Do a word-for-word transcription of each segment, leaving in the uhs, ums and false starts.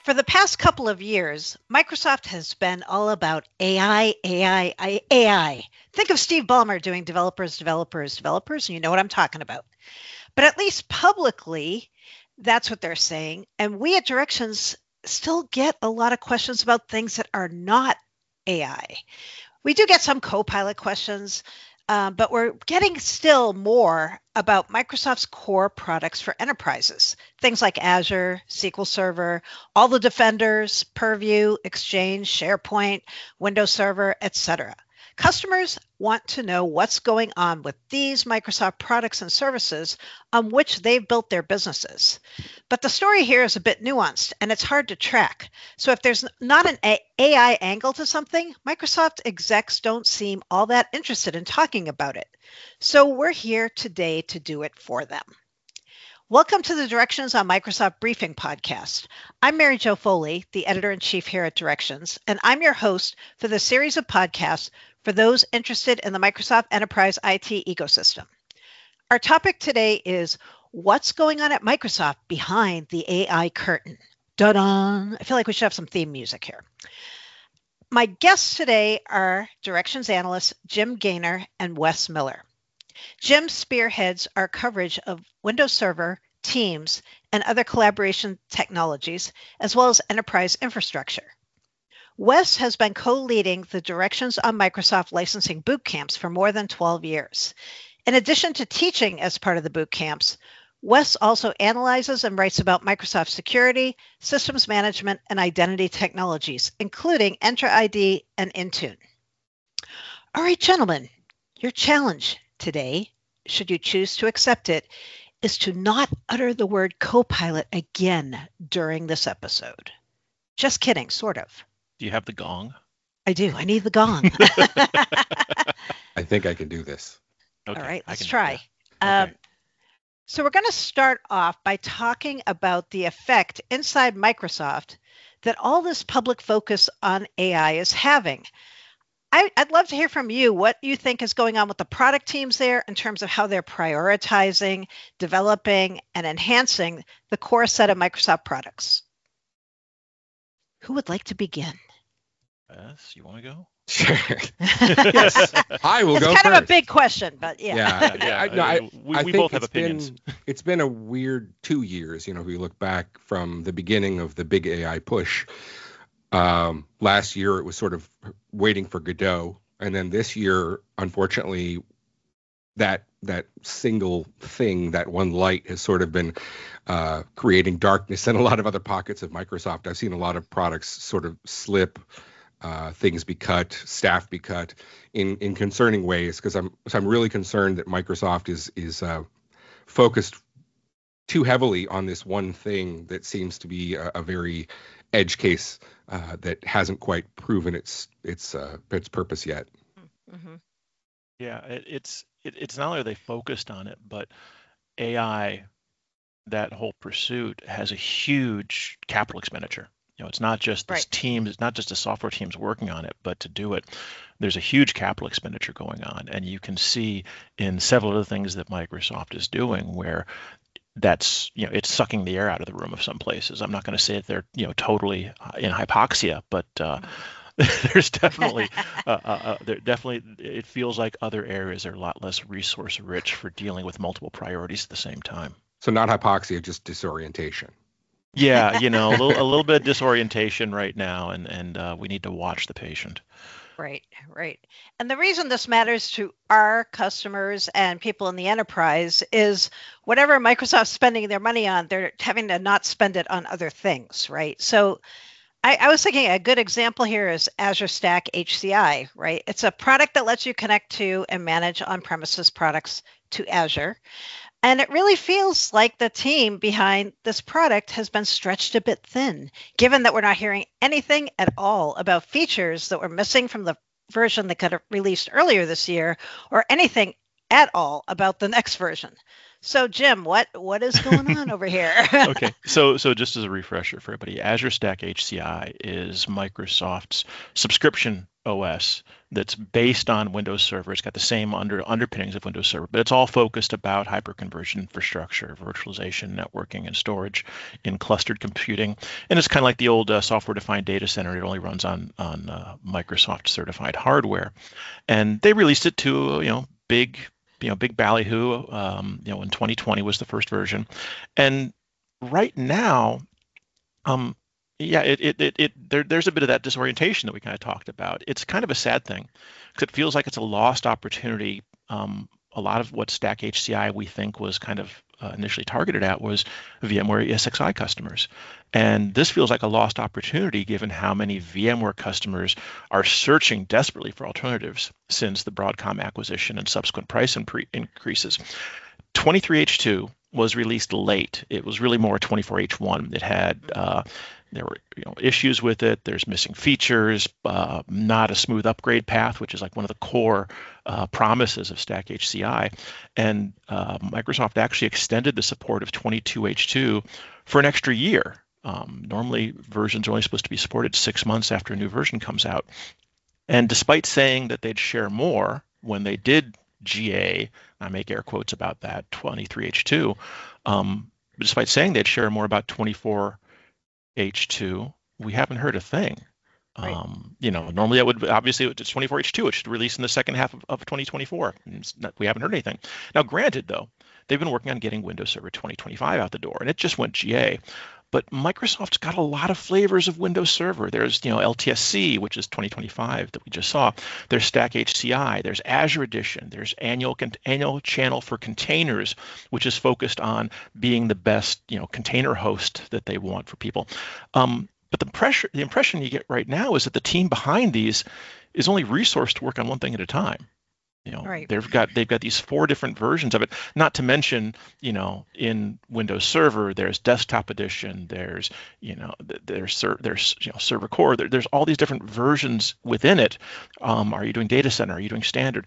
For the past couple of years, Microsoft has been all about A I, A I, I- A I. Think of Steve Ballmer doing developers, developers, developers, and you know what I'm talking about. But at least publicly, that's what they're saying. And we at Directions still get a lot of questions about things that are not A I. We do get some Copilot questions, uh, but we're getting still more about Microsoft's core products for enterprises. Things like Azure, S Q L Server, all the Defenders, Purview, Exchange, SharePoint, Windows Server, et cetera. Customers want to know what's going on with these Microsoft products and services on which they've built their businesses. But the story here is a bit nuanced and it's hard to track. So if there's not an A I angle to something, Microsoft execs don't seem all that interested in talking about it. So we're here today to do it for them. Welcome to the Directions on Microsoft Briefing podcast. I'm Mary Jo Foley, the editor-in-chief here at Directions, and I'm your host for the series of podcasts for those interested in the Microsoft Enterprise I T ecosystem. Our topic today is what's going on at Microsoft behind the A I curtain. Da-da! I feel like we should have some theme music here. My guests today are Directions analysts Jim Gaynor and Wes Miller. Jim spearheads our coverage of Windows Server, Teams, and other collaboration technologies, as well as enterprise infrastructure. Wes has been co-leading the Directions on Microsoft licensing boot camps for more than twelve years. In addition to teaching as part of the boot camps, Wes also analyzes and writes about Microsoft security, systems management, and identity technologies, including Entra I D and Intune. All right, gentlemen, your challenge today, should you choose to accept it, is to not utter the word Copilot again during this episode. Just kidding, sort of. Do you have the gong? I do. I need the gong. I think I can do this. Okay, all right, let's can, try. Yeah. Okay. Um, so we're going to start off by talking about the effect inside Microsoft that all this public focus on A I is having. I, I'd love to hear from you what you think is going on with the product teams there in terms of how they're prioritizing, developing, and enhancing the core set of Microsoft products. Who would like to begin? Yes, you want to go? Sure. Yes, I will it's go kind first. of a big question, but yeah. Yeah, yeah. I, no, I, we I we think both have it's opinions. Been, it's been a weird two years. You know, if we look back from the beginning of the big A I push. Um, last year, it was sort of waiting for Godot. And then this year, unfortunately, that that single thing, that one light has sort of been uh, creating darkness in a lot of other pockets of Microsoft. I've seen a lot of products sort of slip, uh, things be cut, staff be cut in, in concerning ways, because I'm so I'm really concerned that Microsoft is is uh, focused too heavily on this one thing that seems to be a, a very edge case uh, that hasn't quite proven its its uh, its purpose yet. Mm-hmm. Yeah, it, it's it, it's not only are they focused on it, but A I, that whole pursuit has a huge capital expenditure. You know, it's not just this Right. team, it's not just the software teams working on it, but to do it, there's a huge capital expenditure going on, and you can see in several of the things that Microsoft is doing where that's, you know, it's sucking the air out of the room of some places. I'm not going to say that they're, you know, totally in hypoxia, but uh, there's definitely, uh, uh, uh, there definitely, it feels like other areas are a lot less resource rich for dealing with multiple priorities at the same time. So not hypoxia, just disorientation. Yeah, you know, a little, a little bit of disorientation right now, and and uh, we need to watch the patient. Right, right. And the reason this matters to our customers and people in the enterprise is whatever Microsoft's spending their money on, they're having to not spend it on other things, right? So I, I was thinking a good example here is Azure Stack H C I, right? It's a product that lets you connect to and manage on-premises products to Azure. And it really feels like the team behind this product has been stretched a bit thin, given that we're not hearing anything at all about features that were missing from the version that got released earlier this year, or anything at all about the next version. So, Jim, what what is going on over here? Okay, so so just as a refresher for everybody, Azure Stack H C I is Microsoft's subscription O S that's based on Windows Server. It's got the same under underpinnings of Windows Server, but it's all focused about hyperconverged infrastructure, virtualization, networking, and storage in clustered computing. And it's kind of like the old uh, software-defined data center. It only runs on on uh, Microsoft-certified hardware. And they released it to you know big you know big ballyhoo. Um, you know, in twenty twenty was the first version, and right now, um, yeah, it, it, it, it there, there's a bit of that disorientation that we kind of talked about. It's kind of a sad thing because it feels like it's a lost opportunity. Um, a lot of what Stack H C I we think was kind of uh, initially targeted at was VMware E S X i customers. And this feels like a lost opportunity given how many VMware customers are searching desperately for alternatives since the Broadcom acquisition and subsequent price impre- increases. twenty-three H two was released late. It was really more twenty-four H one. It had uh, there were you know issues with it. There's missing features, uh, not a smooth upgrade path, which is like one of the core uh, promises of Stack H C I. And uh, Microsoft actually extended the support of twenty-two H two for an extra year. Um, normally, versions are only supposed to be supported six months after a new version comes out. And despite saying that they'd share more when they did G A, I make air quotes about that, twenty-three H two, um, despite saying they'd share more about twenty-four H two, we haven't heard a thing. Right. Um, you know, normally it would obviously it's twenty-four H two. It should release in the second half of, of twenty twenty-four. Not, we haven't heard anything. Now, granted, though, they've been working on getting Windows Server twenty twenty-five out the door, and it just went G A. But Microsoft's got a lot of flavors of Windows Server. There's, you know, L T S C, which is twenty twenty-five that we just saw. There's Stack H C I. There's Azure Edition. There's annual annual channel for containers, which is focused on being the best, you know, container host that they want for people. Um, but the pressure, the impression you get right now is that the team behind these is only resourced to work on one thing at a time. You know, right. they've got they've got these four different versions of it. Not to mention, you know, in Windows Server, there's Desktop Edition, there's you know, there's there's you know Server Core, there, there's all these different versions within it. Um, are you doing Data Center? Are you doing Standard?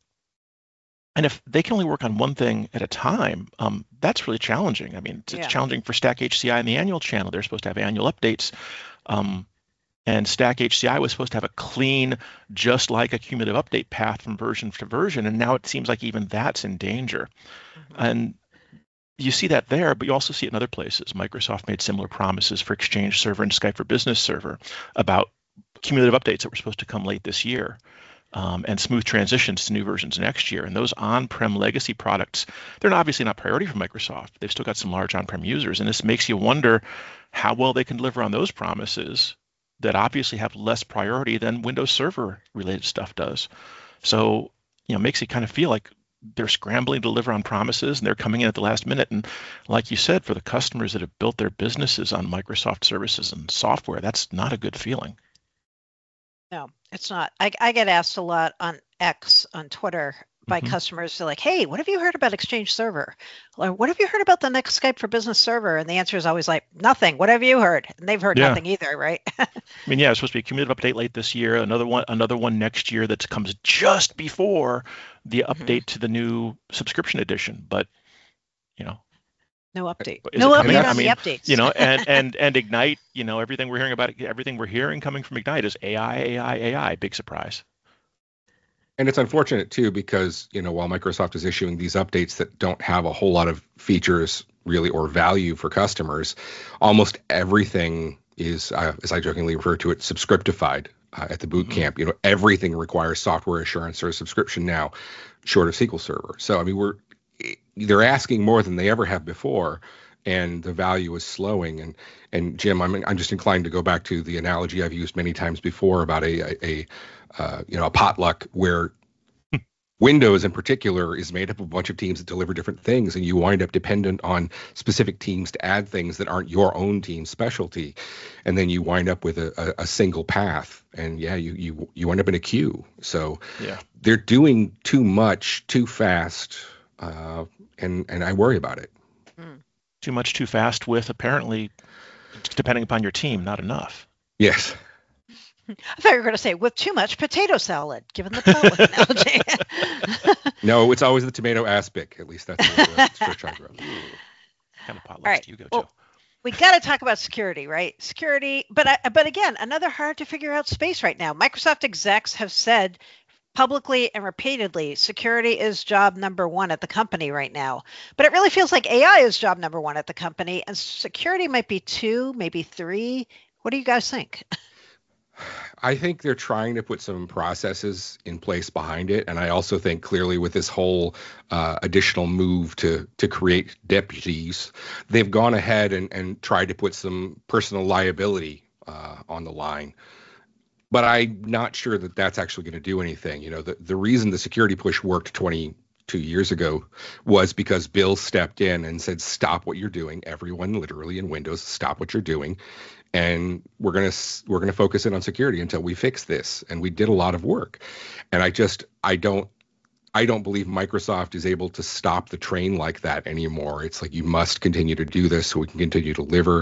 And if they can only work on one thing at a time, um, that's really challenging. I mean, it's, Yeah. it's challenging for Stack H C I and the annual channel. They're supposed to have annual updates. Um, And Stack H C I was supposed to have a clean, just like a cumulative update path from version to version. And now it seems like even that's in danger. Mm-hmm. And you see that there, but you also see it in other places. Microsoft made similar promises for Exchange Server and Skype for Business Server about cumulative updates that were supposed to come late this year. Um, and smooth transitions to new versions next year. And those on-prem legacy products, they're obviously not priority for Microsoft. They've still got some large on-prem users. And this makes you wonder how well they can deliver on those promises that obviously have less priority than Windows Server related stuff does. So, you know, makes it kind of feel like they're scrambling to deliver on promises and they're coming in at the last minute. And like you said, for the customers that have built their businesses on Microsoft services and software, that's not a good feeling. No, it's not. I, I get asked a lot on X, on Twitter, by mm-hmm. customers. They're like, hey, what have you heard about Exchange Server? Or what have you heard about the next Skype for Business Server? And the answer is always like, nothing. What have you heard? And they've heard yeah. nothing either, right? I mean, yeah, it's supposed to be a cumulative update late this year, another one another one next year that comes just before the mm-hmm. update to the new subscription edition. But, you know. No update. No update on I mean, the updates. You know, and, and and Ignite, you know, everything we're hearing about, everything we're hearing coming from Ignite is A I, A I, A I. Big surprise. And it's unfortunate, too, because, you know, while Microsoft is issuing these updates that don't have a whole lot of features really or value for customers, almost everything is, uh, as I jokingly refer to it, subscriptified uh, at the boot mm-hmm. camp. You know, everything requires software assurance or a subscription now, short of S Q L Server. So, I mean, we're they're asking more than they ever have before, and the value is slowing. And and Jim, I'm I'm just inclined to go back to the analogy I've used many times before about a a, a uh, you know a potluck where Windows in particular is made up of a bunch of teams that deliver different things, and you wind up dependent on specific teams to add things that aren't your own team's specialty, and then you wind up with a, a, a single path, and yeah, you you you wind up in a queue. So yeah. they're doing too much too fast, uh, and and I worry about it. Too much too fast with apparently, depending upon your team, not enough. Yes. I thought you were going to say with too much potato salad, given the potluck analogy. No, it's always the tomato aspic. At least that's the way it's for Chakra. What kind of potlucks right. do you go to? Well, we got to talk about security, right? Security, but I, but again, another hard to figure out space right now. Microsoft execs have said publicly and repeatedly, security is job number one at the company right now. But it really feels like A I is job number one at the company, and security might be two, maybe three. What do you guys think? I think they're trying to put some processes in place behind it. And I also think clearly with this whole uh, additional move to to create deputies, they've gone ahead and, and tried to put some personal liability uh, on the line. But I'm not sure that that's actually going to do anything. You know, the, the reason the security push worked twenty-two years ago was because Bill stepped in and said, stop what you're doing. Everyone literally in Windows, stop what you're doing. And we're going to we're going to focus in on security until we fix this. And we did a lot of work. And I just I don't I don't believe Microsoft is able to stop the train like that anymore. It's like you must continue to do this so we can continue to deliver.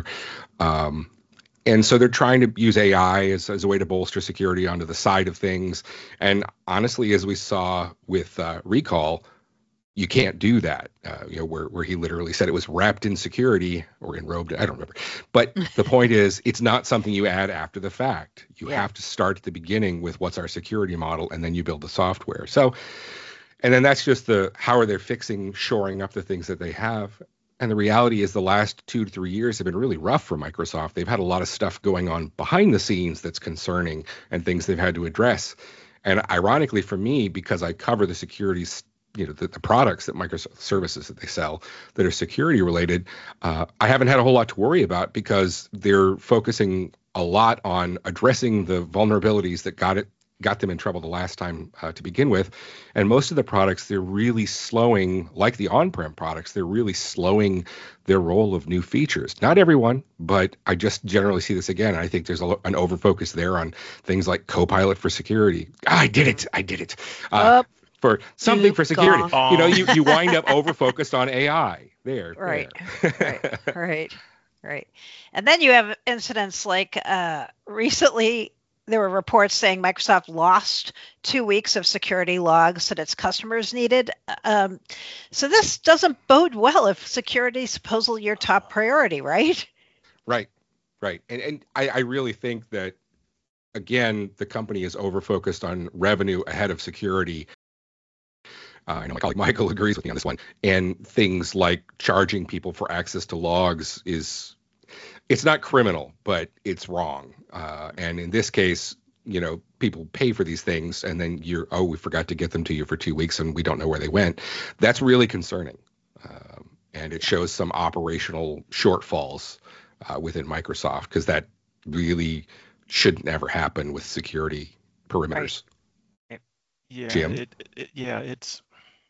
Um, and so they're trying to use A I as, as a way to bolster security onto the side of things. And honestly, as we saw with uh, Recall, you can't do that, uh, you know, where, where he literally said it was wrapped in security or enrobed. I don't remember. But the point is, it's not something you add after the fact. You Yeah. have to start at the beginning with what's our security model, and then you build the software. So, and then that's just the, how are they fixing, shoring up the things that they have. And the reality is the last two to three years have been really rough for Microsoft. They've had a lot of stuff going on behind the scenes that's concerning and things they've had to address. And ironically for me, because I cover the security you know, the, the products that Microsoft services that they sell that are security related, uh, I haven't had a whole lot to worry about because they're focusing a lot on addressing the vulnerabilities that got it got them in trouble the last time uh, to begin with. And most of the products, they're really slowing, like the on-prem products, they're really slowing their roll of new features. Not everyone, but I just generally see this again. I think there's a, an over-focus there on things like Copilot for security. Ah, I did it. I did it. Uh, Oh. For something for security, Gone. you know, you, you wind up over focused on A I there. Right, there. right, right, right. And then you have incidents like uh, recently there were reports saying Microsoft lost two weeks of security logs that its customers needed. Um, so this doesn't bode well if security is supposedly your top priority, right? Right, right. And, and I, I really think that, again, the company is over focused on revenue ahead of security. Uh, I know my colleague Michael agrees with me on this one. And things like charging people for access to logs is, it's not criminal, but it's wrong. Uh, and in this case, you know, people pay for these things and then you're, oh, we forgot to get them to you for two weeks and we don't know where they went. That's really concerning. Um, and it shows some operational shortfalls uh, within Microsoft because that really should never happen with security perimeters. Right. Yeah, Jim? it, it, yeah, it's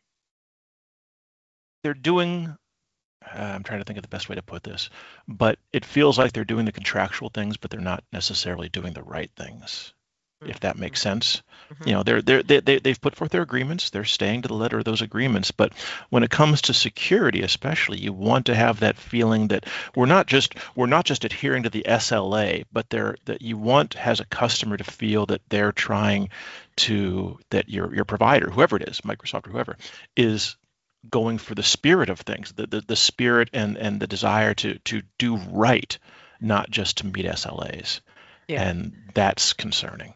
they're doing. Uh, I'm trying to think of the best way to put this, but it feels like they're doing the contractual things, but they're not necessarily doing the right things. If that makes sense. Mm-hmm. You know, they're they're they, they they've put forth their agreements. They're staying to the letter of those agreements. But when it comes to security, especially, you want to have that feeling that we're not just we're not just adhering to the S L A, but they're that you want as a customer to feel that they're trying to that your your provider, whoever it is, Microsoft or whoever, is going for the spirit of things, the the, the spirit and and the desire to to do right, not just to meet S L As. Yeah. And that's concerning.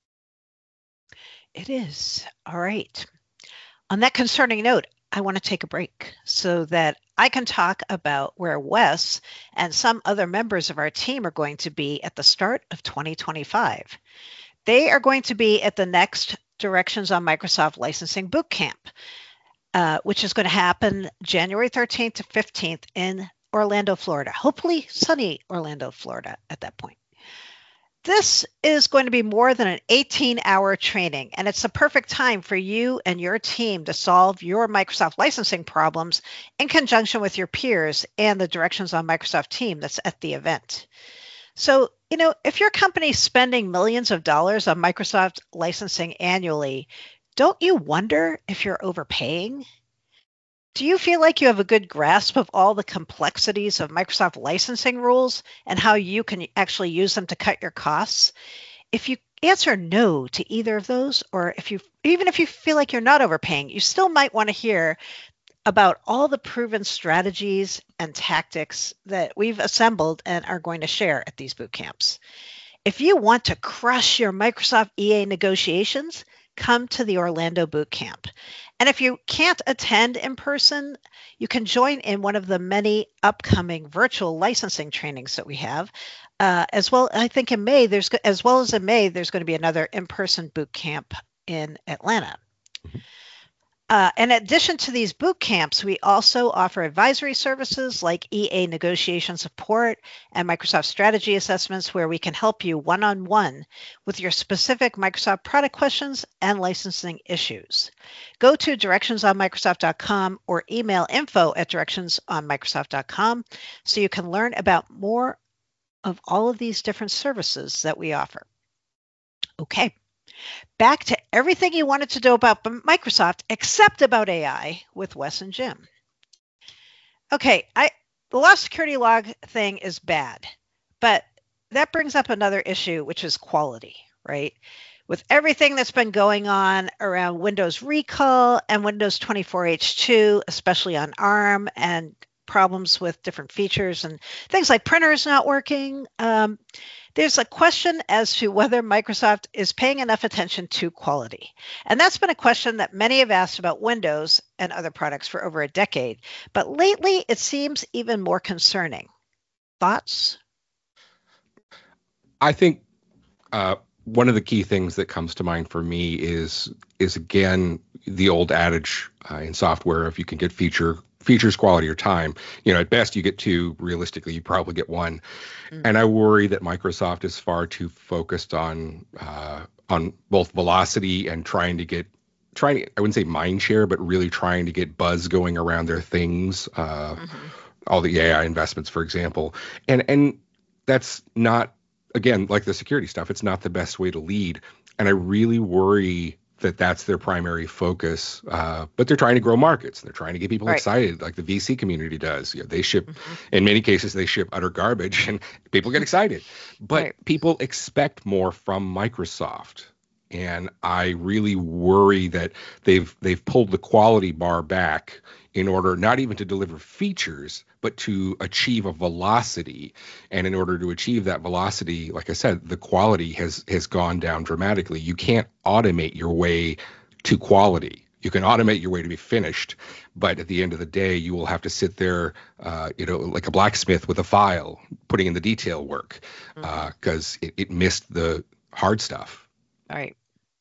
It is. All right. On that concerning note, I want to take a break so that I can talk about where Wes and some other members of our team are going to be at the start of twenty twenty-five. They are going to be at the next Directions on Microsoft Licensing Bootcamp, uh, which is going to happen January thirteenth to fifteenth in Orlando, Florida. Hopefully sunny Orlando, Florida at that point. This is going to be more than an eighteen-hour training, and it's the perfect time for you and your team to solve your Microsoft licensing problems in conjunction with your peers and the Directions on Microsoft team that's at the event. So, you know, if your company's spending millions of dollars on Microsoft licensing annually, don't you wonder if you're overpaying? Do you feel like you have a good grasp of all the complexities of Microsoft licensing rules and how you can actually use them to cut your costs? If you answer no to either of those, or if you even if you feel like you're not overpaying, you still might want to hear about all the proven strategies and tactics that we've assembled and are going to share at these boot camps. If you want to crush your Microsoft E A negotiations, come to the Orlando Boot Camp. And if you can't attend in person, you can join in one of the many upcoming virtual licensing trainings that we have. Uh, as well, I think in May, there's as well as in May, there's going to be another in-person boot camp in Atlanta. Uh, in addition to these boot camps, we also offer advisory services like E A negotiation support and Microsoft strategy assessments, where we can help you one-on-one with your specific Microsoft product questions and licensing issues. Go to directions on microsoft dot com or email info at directions on microsoft dot com so you can learn about more of all of these different services that we offer. Okay. Back to everything you wanted to know about Microsoft, except about A I, with Wes and Jim. Okay, I, the lost security log thing is bad, but that brings up another issue, which is quality, right? With everything that's been going on around Windows recall and Windows twenty-four H two, especially on ARM, and problems with different features and things like printers not working, um, there's a question as to whether Microsoft is paying enough attention to quality. And that's been a question that many have asked about Windows and other products for over a decade. But lately, it seems even more concerning. Thoughts? I think uh, one of the key things that comes to mind for me is, is again, the old adage uh, in software, if you can get feature features, quality, or time, you know, at best you get two. Realistically, you probably get one. Mm. And I worry that Microsoft is far too focused on uh, on both velocity and trying to get trying to, I wouldn't say mind share, but really trying to get buzz going around their things. Uh, mm-hmm. All the A I investments, for example, and and that's not, again, like the security stuff. It's not the best way to lead, and I really worry that that's their primary focus, uh, but they're trying to grow markets. They're trying to get people right. excited, like the V C community does. You know, they ship, mm-hmm. in many cases, they ship utter garbage, and people get excited. But right. people expect more from Microsoft, and I really worry that they've they've pulled the quality bar back in order not even to deliver features, but to achieve a velocity. And in order to achieve that velocity, like I said, the quality has has gone down dramatically. You can't automate your way to quality. You can automate your way to be finished, but at the end of the day, you will have to sit there, uh, you know, like a blacksmith with a file, putting in the detail work, because mm-hmm. uh, it, it missed the hard stuff. All right.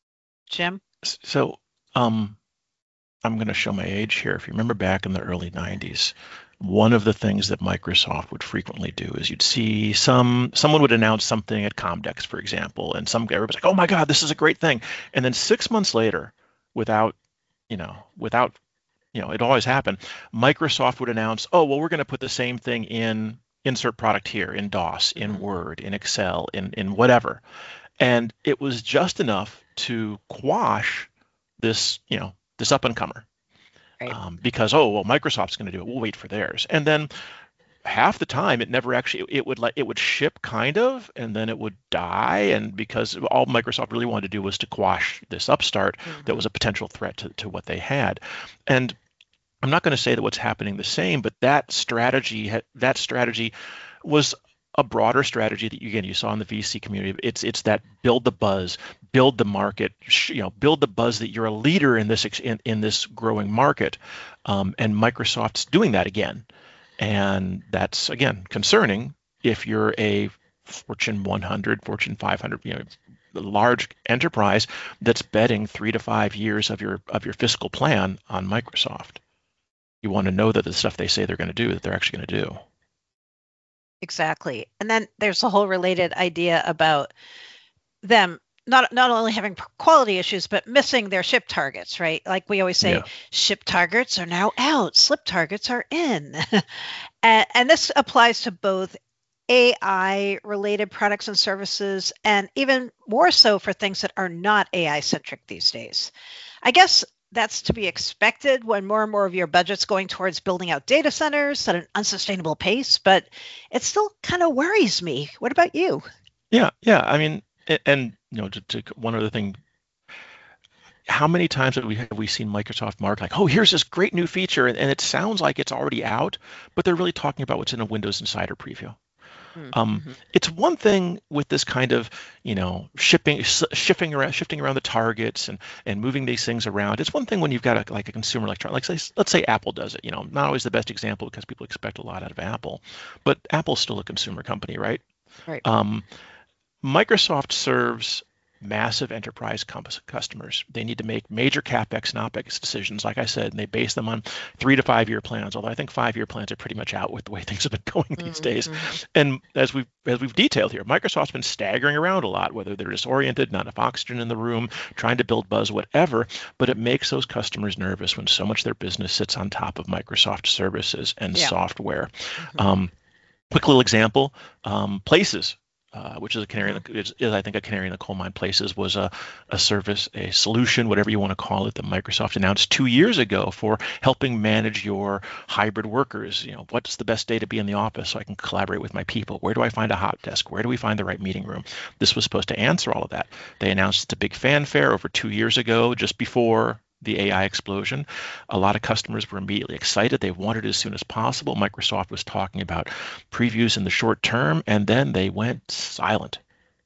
Jim? So, um, I'm going to show my age here. If you remember back in the early nineties, one of the things that Microsoft would frequently do is you'd see some someone would announce something at Comdex, for example, and some guy was like, "Oh my God, this is a great thing," and then six months later, without, you know, without, you know, it always happened. Microsoft would announce, "Oh, well, we're going to put the same thing in insert product here in DOS, in mm-hmm. Word, in Excel, in in whatever," and it was just enough to quash this, you know, this up and comer, right. um, because oh well, Microsoft's going to do it. We'll wait for theirs, and then half the time it never actually it would like it would ship kind of, and then it would die, and because all Microsoft really wanted to do was to quash this upstart mm-hmm. that was a potential threat to, to what they had. And I'm not going to say that what's happening the same, but that strategy that strategy was a broader strategy that, again, you saw in the V C community. It's it's that build the buzz, build the market, you know, build the buzz that you're a leader in this in, in this growing market, um, and Microsoft's doing that again, and that's again concerning if you're a Fortune one hundred, Fortune five hundred, you know, large enterprise that's betting three to five years of your of your fiscal plan on Microsoft. You want to know that the stuff they say they're going to do, that they're actually going to do. Exactly. And then there's a whole related idea about them not not only having quality issues, but missing their ship targets, right? Like we always say, yeah. ship targets are now out, slip targets are in. and, and this applies to both A I related products and services, and even more so for things that are not A I centric these days. I guess that's to be expected when more and more of your budget's going towards building out data centers at an unsustainable pace, but it still kind of worries me. What about you? Yeah, yeah. I mean, and, and you know, to, to one other thing, how many times have we have we seen Microsoft mark like, oh, here's this great new feature, and, and it sounds like it's already out, but they're really talking about what's in a Windows Insider preview. Um, Mm-hmm. it's one thing with this kind of, you know, shipping, shifting around, shifting around the targets and and moving these things around. It's one thing when you've got a, like a consumer electronic, like say, let's say Apple does it. You know, not always the best example because people expect a lot out of Apple, but Apple's still a consumer company, right? Right. Um, Microsoft serves massive enterprise com- customers. They need to make major CapEx and OpEx decisions, like I said, and they base them on three to five year plans, although I think five year plans are pretty much out with the way things have been going these Mm-hmm. days. And as we've, as we've detailed here, Microsoft's been staggering around a lot, whether they're disoriented, not enough oxygen in the room, trying to build buzz, whatever, but it makes those customers nervous when so much of their business sits on top of Microsoft services and Yeah. software. Mm-hmm. Um, quick little example, um, Places. Uh, which is a canary, in the, is, is I think a canary in the coal mine. Places was a, a service, a solution, whatever you want to call it, that Microsoft announced two years ago for helping manage your hybrid workers. You know, what's the best day to be in the office so I can collaborate with my people? Where do I find a hot desk? Where do we find the right meeting room? This was supposed to answer all of that. They announced it to big fanfare over two years ago, just before the A I explosion. A lot of customers were immediately excited. They wanted it as soon as possible. Microsoft was talking about previews in the short term, and then they went silent.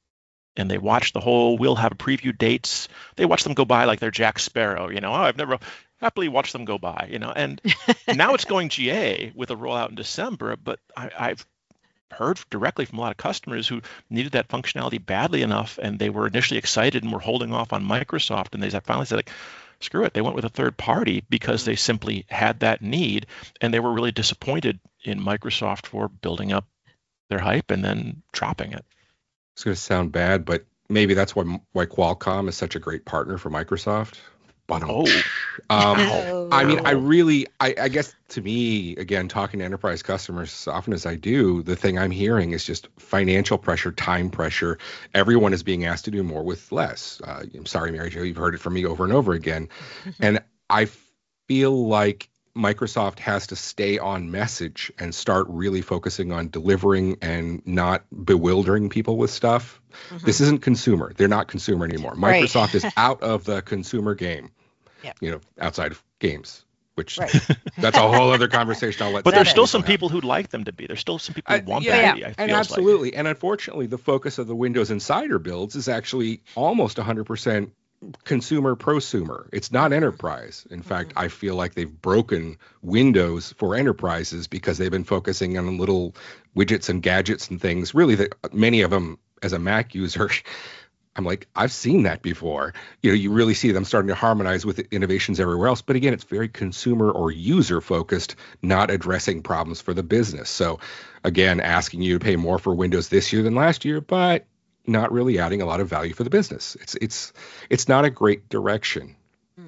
And they watched the whole, we'll have preview dates. They watched them go by like they're Jack Sparrow, you know, oh, I've never happily watched them go by, you know, and now it's going G A with a rollout in December, but I, I've heard directly from a lot of customers who needed that functionality badly enough, and they were initially excited and were holding off on Microsoft, and they finally said, like, screw it, they went with a third party because they simply had that need, and they were really disappointed in Microsoft for building up their hype and then dropping it. It's going to sound bad, but maybe that's why why Qualcomm is such a great partner for Microsoft. Oh. Um, Oh. I mean, I really, I, I guess to me, again, talking to enterprise customers as often as I do, the thing I'm hearing is just financial pressure, time pressure. Everyone is being asked to do more with less. Uh, I'm sorry, Mary Jo, you've heard it from me over and over again. And I feel like Microsoft has to stay on message and start really focusing on delivering and not bewildering people with stuff. Mm-hmm. This isn't consumer. They're not consumer anymore. Right. Microsoft is out of the consumer game. Yep. You know, outside of games, which Right. that's a whole other conversation. I'll let. But That there's still is. some people who'd like them to be. There's still some people who Uh, want yeah, them to be. I and feels absolutely, like. and unfortunately, the focus of the Windows Insider builds is actually almost one hundred percent consumer prosumer. It's not enterprise. In fact, I feel like they've broken Windows for enterprises because they've been focusing on little widgets and gadgets and things. Really, that many of them, as a Mac user, I'm like, I've seen that before. You know, you really see them starting to harmonize with innovations everywhere else. But again, it's very consumer or user focused, not addressing problems for the business. So again, asking you to pay more for Windows this year than last year, but not really adding a lot of value for the business. It's it's it's not a great direction.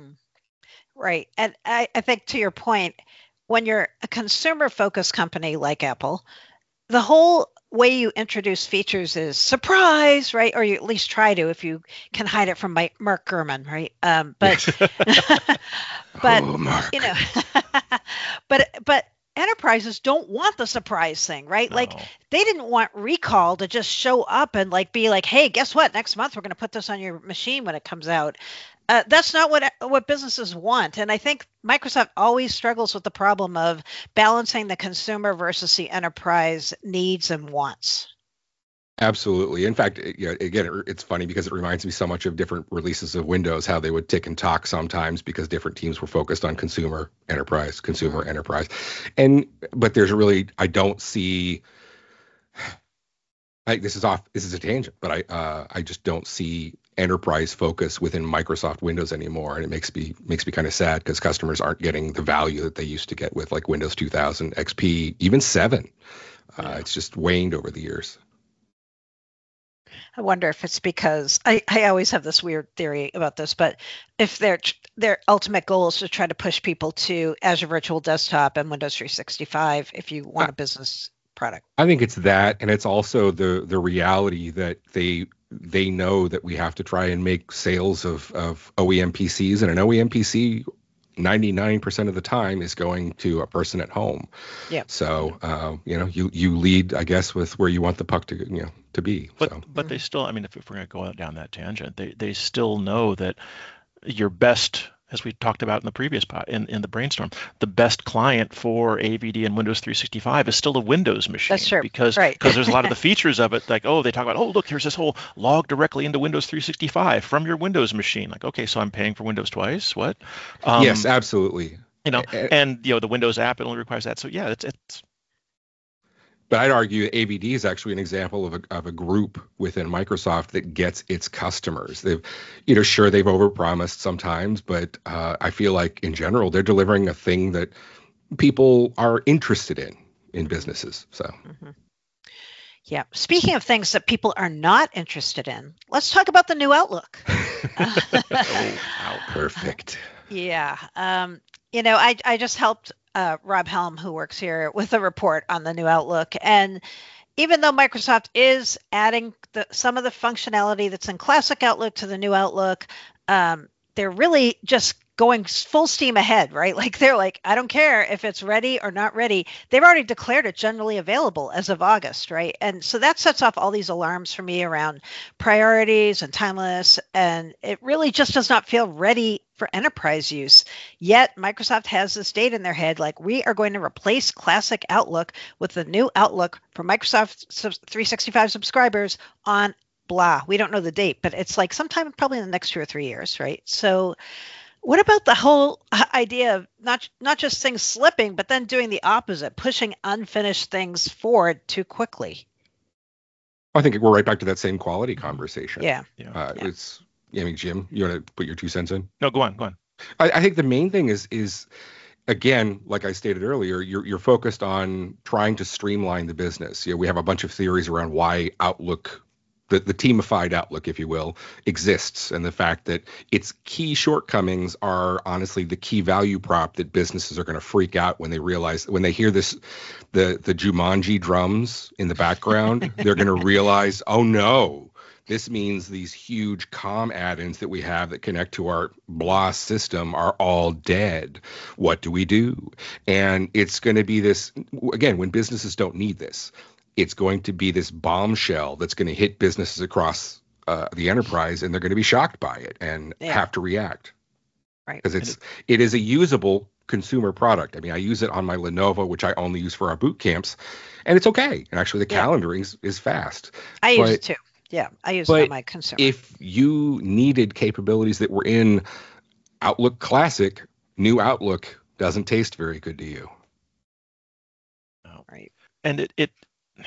Right. And I, I think to your point, when you're a consumer focused company like Apple, the whole way you introduce features is surprise, right? Or you at least try to if you can hide it from Mike, Mark Gurman, right? Um, but but Oh, Mark. you know, but but enterprises don't want the surprise thing, right? Like No. they didn't want recall to just show up and like be like, hey, guess what? Next month we're going to put this on your machine when it comes out. Uh, that's not what what businesses want, and I think Microsoft always struggles with the problem of balancing the consumer versus the enterprise needs and wants. Absolutely. In fact, it- you know, again, it, it's funny because it reminds me so much of different releases of Windows, how they would tick and talk sometimes because different teams were focused on consumer, enterprise, consumer, enterprise. And but there's really, I don't see. I, this is off. This is a tangent, but I uh, I just don't see enterprise focus within Microsoft Windows anymore, and it makes me makes me kind of sad because customers aren't getting the value that they used to get with like Windows two thousand, X P, even seven. Uh, Yeah. It's just waned over the years. I wonder if it's because I, I always have this weird theory about this, but if their their ultimate goal is to try to push people to Azure Virtual Desktop and Windows three sixty-five, if you want a business product. I think it's that, and it's also the the reality that they they know that we have to try and make sales of of O E M P Cs, and an O E M P C ninety-nine percent of the time is going to a person at home. Yeah. So uh, you know, you you lead, I guess, with where you want the puck to you know to be. But so but they still, I mean, if, if we're going to go out down that tangent, they they still know that your best, as we talked about in the previous pod, in, in the brainstorm, the best client for A V D and Windows three sixty-five is still a Windows machine. That's true. Because right. because there's a lot of the features of it, like, oh, they talk about, oh, look, here's this whole log directly into Windows three sixty-five from your Windows machine. Like, okay, so I'm paying for Windows twice? What? Um, yes, absolutely. You know, and you know the Windows app, it only requires that. So yeah, it's it's. But I'd argue A V D is actually an example of a of a group within Microsoft that gets its customers. They've, you know, sure they've overpromised sometimes, but uh, I feel like in general they're delivering a thing that people are interested in in businesses. So. Mm-hmm. Yeah. Speaking of things that people are not interested in, let's talk about the new Outlook. oh, wow, perfect. Yeah. Um, you know, I I just helped uh, Rob Helm, who works here, with a report on the new Outlook. And even though Microsoft is adding the, some of the functionality that's in classic Outlook to the new Outlook, um, they're really just going full steam ahead, right? Like they're like, I don't care if it's ready or not ready. They've already declared it generally available as of August, right? And so that sets off all these alarms for me around priorities and timeliness. And it really just does not feel ready for enterprise use. Yet Microsoft has this date in their head, like we are going to replace classic Outlook with the new Outlook for Microsoft three sixty-five subscribers on blah. We don't know the date, but it's like sometime probably in the next two or three years, right? So what about the whole idea of not not just things slipping, but then doing the opposite, pushing unfinished things forward too quickly? I think we're right back to that same quality conversation. Yeah. Uh, yeah. It's, I mean, Jim, you want to put your two cents in? No, go on, go on. I, I think the main thing is, is again, like I stated earlier, you're you're focused on trying to streamline the business. You know, we have a bunch of theories around why Outlook, the, the teamified Outlook, if you will, exists, and the fact that its key shortcomings are honestly the key value prop that businesses are going to freak out when they realize, when they hear this, the the Jumanji drums in the background, they're going to realize, oh no, this means these huge comm add-ins that we have that connect to our blah system are all dead. What do we do? And it's going to be this, again, when businesses don't need this, it's going to be this bombshell that's going to hit businesses across uh, the enterprise, and they're going to be shocked by it and yeah. have to react. Right. Because it's it is a usable consumer product. I mean, I use it on my Lenovo, which I only use for our boot camps, and it's okay. And actually, the yeah. calendaring is, is fast. I but, use it too. Yeah, I use it on my consumer. If you needed capabilities that were in Outlook Classic, new Outlook doesn't taste very good to you. Oh, right. And it it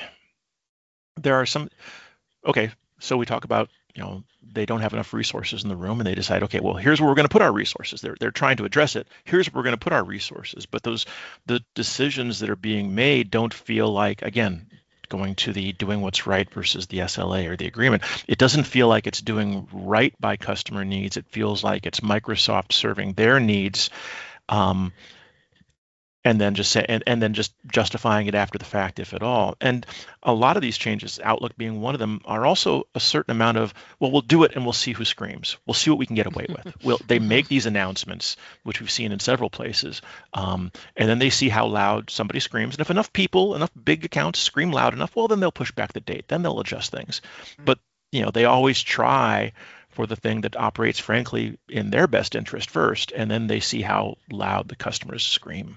there are some, okay, so we talk about, you know, they don't have enough resources in the room, and they decide, okay, well, here's where we're going to put our resources. They're they're trying to address it. Here's where we're going to put our resources. But those the decisions that are being made don't feel like, again, going to the doing what's right versus the S L A or the agreement. It doesn't feel like it's doing right by customer needs. It feels like it's Microsoft serving their needs. Um, and then just say, and, and then just justifying it after the fact, if at all. And a lot of these changes, Outlook being one of them, are also a certain amount of, well, we'll do it and we'll see who screams. We'll see what we can get away with. We'll, they make these announcements, which we've seen in several places, um, and then they see how loud somebody screams. And if enough people, enough big accounts scream loud enough, well, then they'll push back the date. Then they'll adjust things. But, you know, they always try for the thing that operates, frankly, in their best interest first, and then they see how loud the customers scream.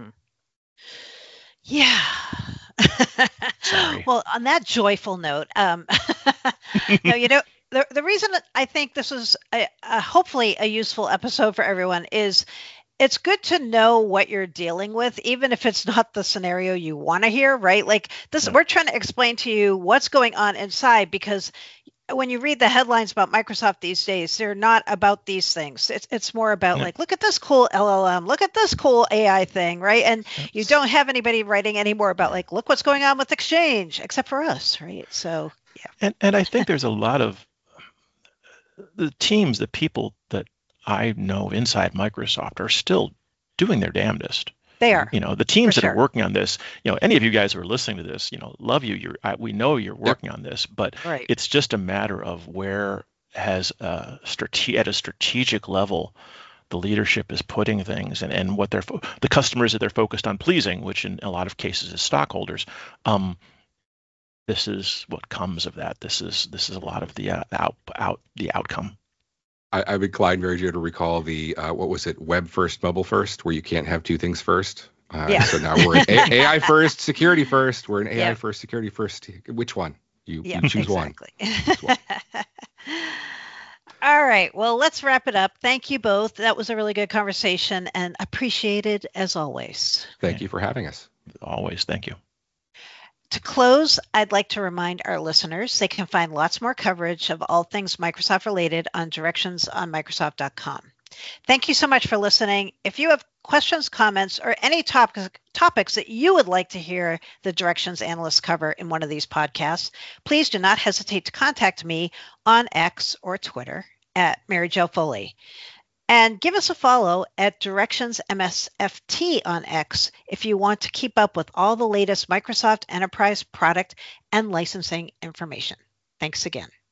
Yeah. Sorry. Well, on that joyful note, um, no, you know, the the reason that I think this is a, a, hopefully a useful episode for everyone is it's good to know what you're dealing with, even if it's not the scenario you want to hear, right? Like this, yeah. We're trying to explain to you what's going on inside, because when you read the headlines about Microsoft these days, they're not about these things. It's it's more about yeah. like, look at this cool L L M, look at this cool A I thing, right? And That's... you don't have anybody writing anymore about like, look what's going on with Exchange, except for us, right? So yeah. And and I think there's a lot of the teams, the people that I know inside Microsoft are still doing their damnedest. They are. You know, the teams For that sure. are working on this, you know, any of you guys who are listening to this, you know, love you. You're, I, we know you're working yep. on this, but right. it's just a matter of where has uh, strate- at a strategic level, the leadership is putting things, and, and what they're fo- the customers that they're focused on pleasing, which in a lot of cases is stockholders. Um, this is what comes of that. This is this is a lot of the uh, out out the outcome. I, I'm inclined, Mary Jo, to recall the, uh, what was it, web first, mobile first, where you can't have two things first. Uh, Yeah. So now we're in A- AI first, security first. We're in A I Yep. first, security first. Which one? You, Yeah, you choose one. exactly. All right. Well, let's wrap it up. Thank you both. That was a really good conversation and appreciated as always. Thank you for having us. Always. Thank you. To close, I'd like to remind our listeners they can find lots more coverage of all things Microsoft related on directions on Microsoft dot com. Thank you so much for listening. If you have questions, comments, or any topic, topics that you would like to hear the Directions analysts cover in one of these podcasts, please do not hesitate to contact me on X or Twitter at Mary Jo Foley. And give us a follow at Directions M S F T on X if you want to keep up with all the latest Microsoft Enterprise product and licensing information. Thanks again.